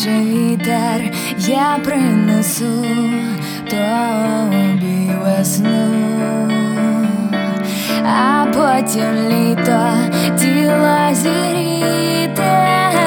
наче вітер, я принесу тобі весну, а потім літо тіло зігріте.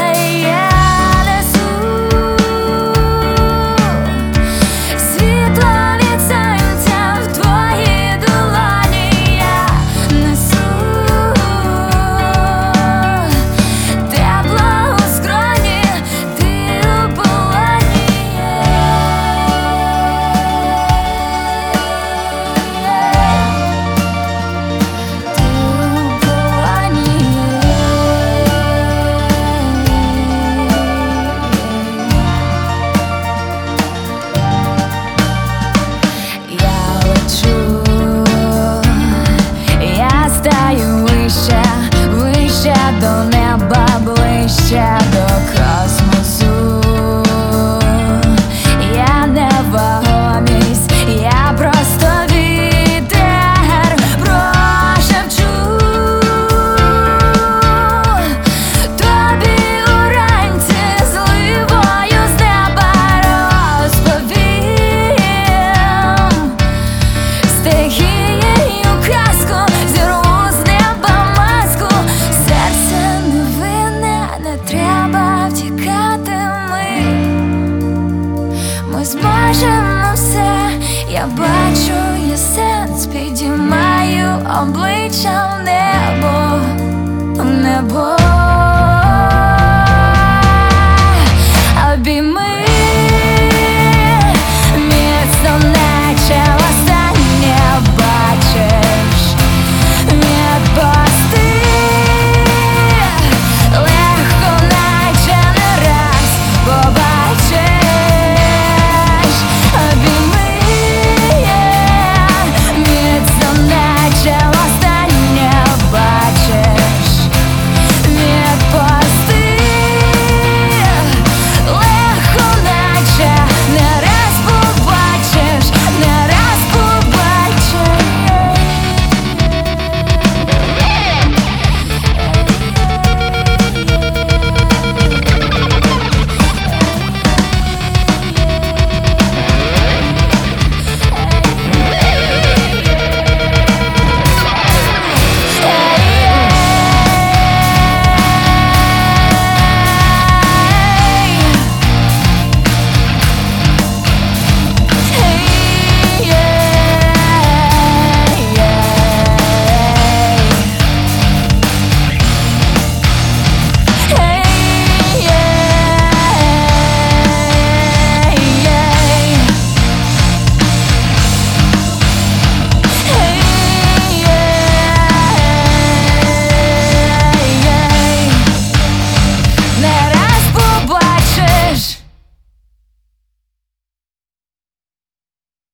До неба, ближче до космосу. Я не вагомість, я просто вітер, прошепчу тобі уранці, зливою з неба розповім стихією казку, зірву з неба маску. Серце невинне, не треба втікати, ми зможемо все. Я бачу, є сенс, підіймаю обличчя